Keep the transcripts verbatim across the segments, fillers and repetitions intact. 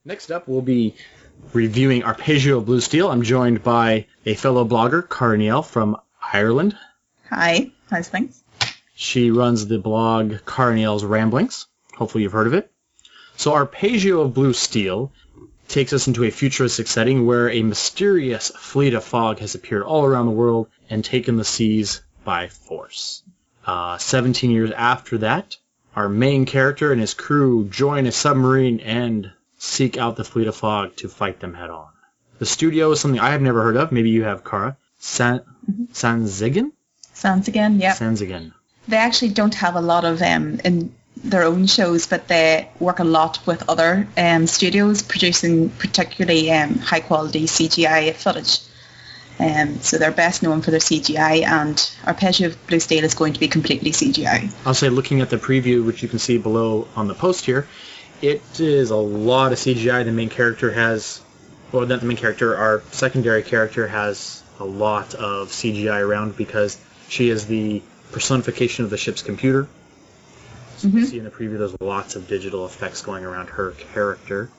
Next up, we'll be reviewing Arpeggio of Blue Steel. I'm joined by a fellow blogger, Cara Neal from Ireland. Hi. How's things? She runs the blog Cara Neal's Ramblings. Hopefully you've heard of it. So Arpeggio of Blue Steel takes us into a futuristic setting where a mysterious fleet of fog has appeared all around the world and taken the seas by force. Uh, seventeen years after that, our main character and his crew join a submarine and seek out the fleet of fog to fight them head on. The studio is something I have never heard of. Maybe you have, Cara. San mm-hmm. Sanzigen? Sanzigen, yeah. Sanzigen. They actually don't have a lot of um, in their own shows, but they work a lot with other um, studios producing particularly um, high-quality C G I footage. Um, so they're best known for their C G I, and Arpeggio of Blue Steel is going to be completely C G I. I'll say, looking at the preview, which you can see below on the post here, it is a lot of C G I. The main character has, well, not the main character, our secondary character has a lot of C G I around because she is the personification of the ship's computer. So mm-hmm. You can see in the preview there's lots of digital effects going around her character.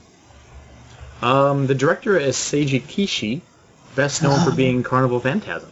Um, the director is Seiji Kishi, best known oh. for being Carnival Phantasm.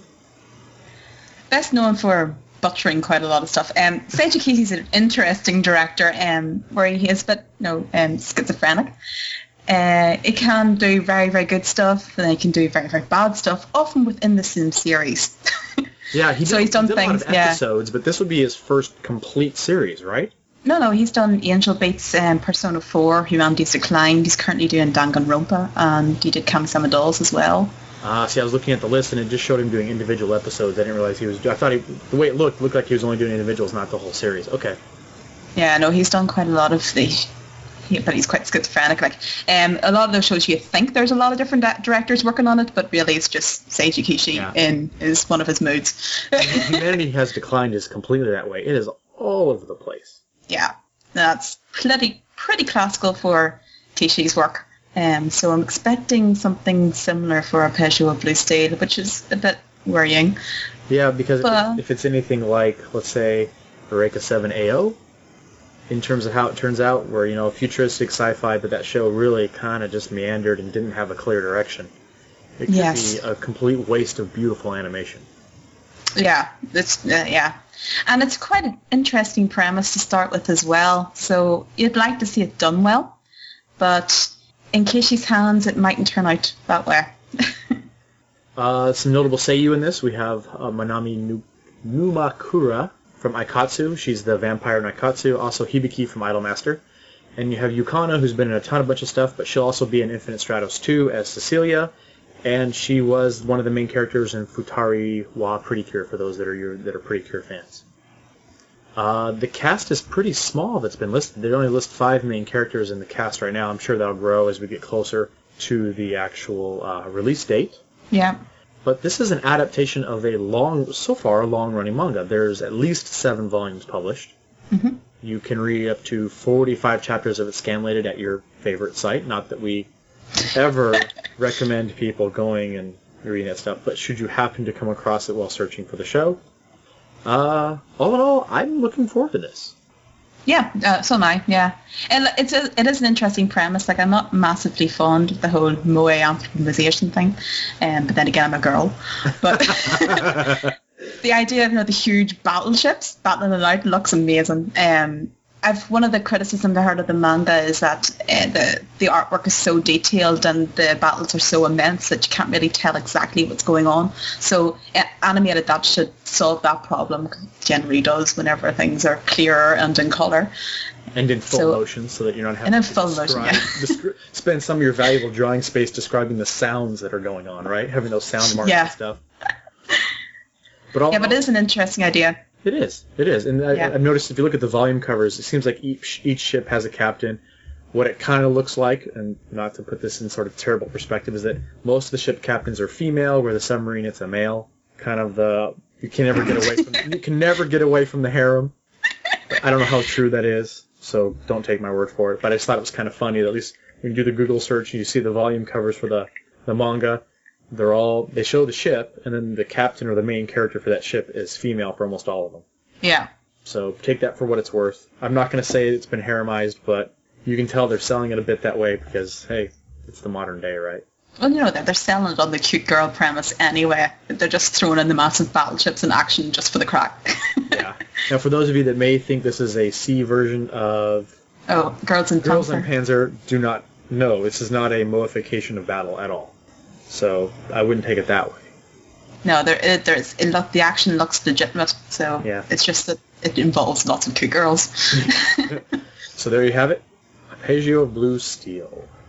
Best known for butchering quite a lot of stuff. Um, Seiji Kishi is an interesting director um, where he is a bit you know, um, schizophrenic. Uh, it can do very, very good stuff, and it can do very, very bad stuff, often within the same series. Yeah, he did, so he's done he did things, a lot of episodes, yeah. But this would be his first complete series, right? No, no, he's done Angel Beats, um, Persona four, Humanity's Decline. He's currently doing Danganronpa, and he did Kami-sama Dolls as well. Ah, uh, see, I was looking at the list, and it just showed him doing individual episodes. I didn't realize he was... I thought he, the way it looked, looked like he was only doing individuals, not the whole series. Okay. Yeah, no, he's done quite a lot of the... He, but he's quite schizophrenic. Like, um, a lot of those shows, you think there's a lot of different da- directors working on it, but really it's just Seiji Kishi yeah. in is one of his moods. Humanity Has Declined is completely that way. It is all over the place. Yeah, that's pretty pretty classical for Kishi's work. Um, so I'm expecting something similar for Arpeggio of Blue Steel, which is a bit worrying. Yeah, because but, if it's anything like, let's say, Eureka seven A O, in terms of how it turns out, where, you know, futuristic sci-fi, but that show really kind of just meandered and didn't have a clear direction. It could yes. be a complete waste of beautiful animation. Yeah, it's uh, yeah. And it's quite an interesting premise to start with as well, so you'd like to see it done well, but in Kishi's hands, it mightn't turn out that way. uh, some notable seiyuu in this. We have uh, Manami nu- Numakura from Aikatsu. She's the vampire in Aikatsu. Also Hibiki from Idolmaster. And you have Yukana, who's been in a ton of bunch of stuff, but she'll also be in Infinite Stratos two as Cecilia. And she was one of the main characters in Futari wa Pretty Cure, for those that are your, that are Pretty Cure fans. Uh, the cast is pretty small that's been listed. They only list five main characters in the cast right now. I'm sure that'll grow as we get closer to the actual uh, release date. Yeah. But this is an adaptation of a long, so far, long-running manga. There's at least seven volumes published. Mm-hmm. You can read up to forty-five chapters of it scanlated at your favorite site. Not that we ever recommend people going and reading that stuff, but should you happen to come across it while searching for the show, uh, all in all, I'm looking forward to this. Yeah, uh, so am I, yeah. And it's a, it is an interesting premise. Like, I'm not massively fond of the whole moe anthropomorphization thing, um, but then again, I'm a girl. But the idea of, you know, the huge battleships battling it out looks amazing. Um, I've one of the criticisms I heard of the manga is that uh, the the artwork is so detailed and the battles are so immense that you can't really tell exactly what's going on. So uh, animated that should solve that problem. It generally does whenever things are clearer and in colour. And in full so, motion, so that you're not having and in to full describe, motion, yeah. descri- spend some of your valuable drawing space describing the sounds that are going on, right? Having those sound marks yeah. and stuff. But all, yeah, but it is an interesting idea. It is. It is. And I, yeah. I've noticed if you look at the volume covers, it seems like each each ship has a captain. What it kind of looks like, and not to put this in sort of terrible perspective, is that most of the ship captains are female, where the submarine it's a male. Kind of the you can never get away from you can never get away from the harem. I don't know how true that is, so don't take my word for it. But I just thought it was kind of funny that at least when you do the Google search and you see the volume covers for the the manga, they're all they show the ship, and then the captain or the main character for that ship is female for almost all of them. Yeah. So take that for what it's worth. I'm not going to say it's been haremized, but you can tell they're selling it a bit that way because, hey, it's the modern day, right? Well, you know, they're, they're selling it on the cute girl premise anyway. They're just throwing in the massive battleships in action just for the crack. Yeah. Now, for those of you that may think this is a C version of Oh, Girls in Girls Panzer. in Panzer, do not know. This is not a moification of battle at all. So I wouldn't take it that way. No, there, it, there's it look, the action looks legitimate, so Yeah. it's just that it involves lots of cute girls. So there you have it. Arpeggio Blue Steel.